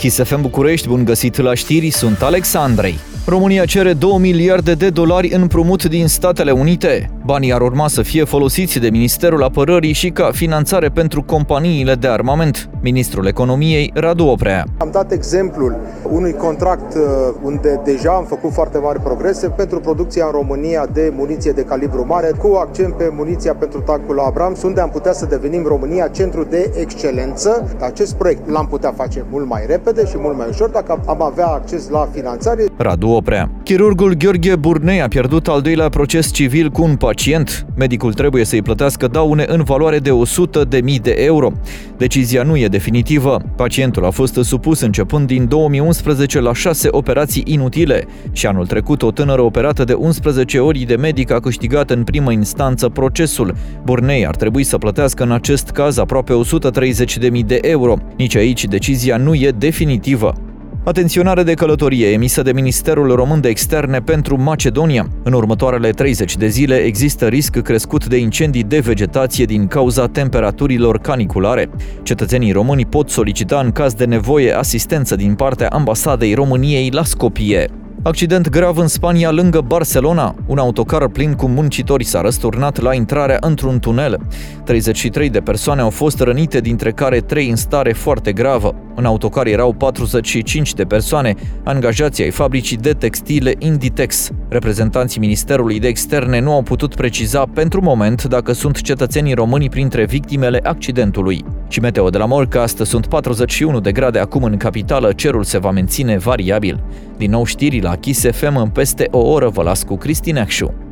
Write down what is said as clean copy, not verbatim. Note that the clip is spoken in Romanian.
Kiss FM București, bun găsit la știri, sunt Alex Andrei. România cere 2 miliarde de dolari împrumut din Statele Unite. Banii ar urma să fie folosiți de Ministerul Apărării și ca finanțare pentru companiile de armament. Ministrul Economiei, Radu Oprea. Am dat exemplul unui contract unde deja am făcut foarte mari progrese pentru producția în România de muniție de calibru mare, cu accent pe muniția pentru tancul Abrams, unde am putea să devenim România centru de excelență. Acest proiect l-am putea face mult mai repede și mult mai ușor dacă am avea acces la finanțare. Radu Oprea. Chirurgul Gheorghe Burnei a pierdut al doilea proces civil cu un pacient. Medicul trebuie să-i plătească daune în valoare de 100.000 de euro. Decizia nu e definitivă. Pacientul a fost supus începând din 2011 la 6 operații inutile și anul trecut o tânără operată de 11 ori de medic a câștigat în primă instanță procesul. Burnei ar trebui să plătească în acest caz aproape 130.000 de euro. Nici aici decizia nu e definitivă. Atenționare de călătorie emisă de Ministerul Român de Externe pentru Macedonia. În următoarele 30 de zile există risc crescut de incendii de vegetație din cauza temperaturilor caniculare. Cetățenii români pot solicita în caz de nevoie asistență din partea Ambasadei României la Skopje. Accident grav în Spania lângă Barcelona. Un autocar plin cu muncitori s-a răsturnat la intrarea într-un tunel. 33 de persoane au fost rănite, dintre care 3 în stare foarte gravă. În autocar erau 45 de persoane, angajații ai fabricii de textile Inditex. Reprezentanții Ministerului de Externe nu au putut preciza pentru moment dacă sunt cetățenii români printre victimele accidentului. Și meteo de la Morcast, sunt 41 de grade acum în capitală, cerul se va menține variabil. Din nou știri la Kiss FM, în peste o oră vă las cu Cristi Neacșu.